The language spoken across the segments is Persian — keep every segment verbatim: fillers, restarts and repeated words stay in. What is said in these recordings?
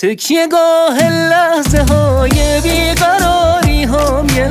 تکیهگاه لحظه های بیقراری هم یه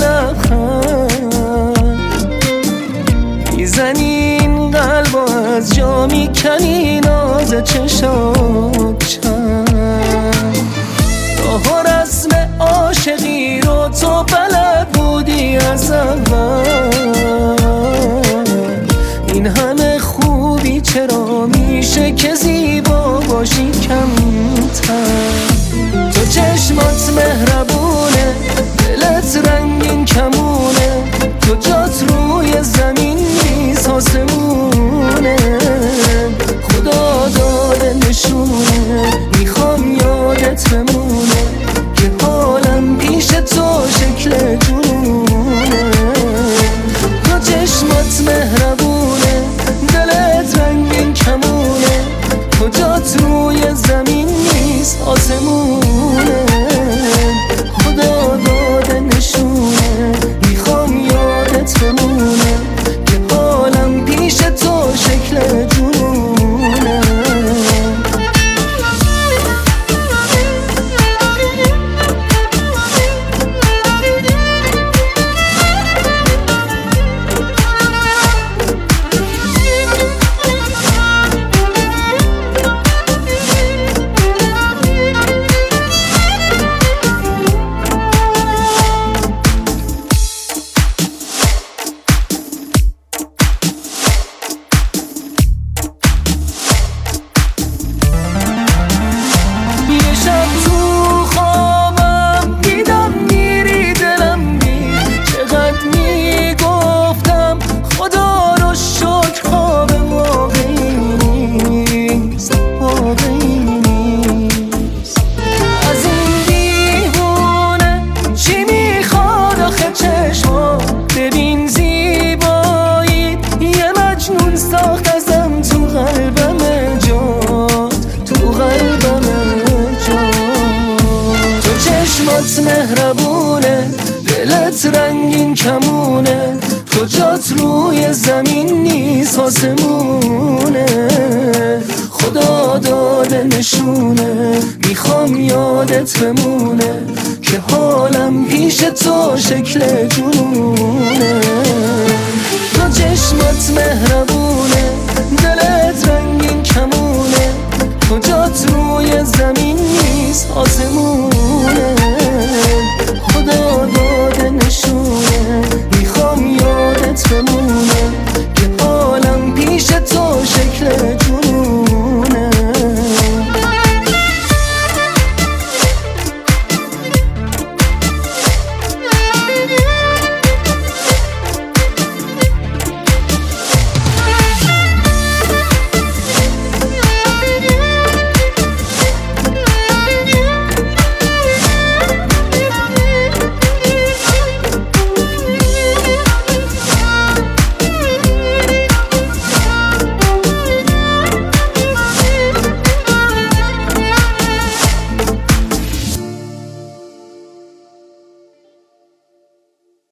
لبخند میزنی این قلب و از جا میکنی ناز چشات چند راه و رسم عاشقی رو تو بلد بودی از اول این همه خوبی چرا میشه که زیبا باشی کمتر تو چشمات مهربونه دلت رنگین کمونه تو جات روی زمین نیست آسمونه خدا داده نشونه میخوام یادت بمونه که حالم پیش تو شکل جنونه تو چشمات مهربونه دلت رنگین کمونه تو جات روی زمین نیست آسمونه خدا داده نشونه میخوام یادت بمونه که حالم پیش تو شکل جنونه ببین زیبایی یه مجنون ساخت ازم تو قلبم جات تو قلبم جات تو چشمات مهربونه دلت رنگین کمونه تو جات روی زمین نیست آسمونه خدا داده نشونه میخوام یادت بمونه که حالم پیش تو شکل جنونه تو چشمات مهربونه دلت رنگین کمونه تو جات روی زمین نیست آسمونه خدا داده نشونه میخوام یادت بمونه که حالم پیش تو شکل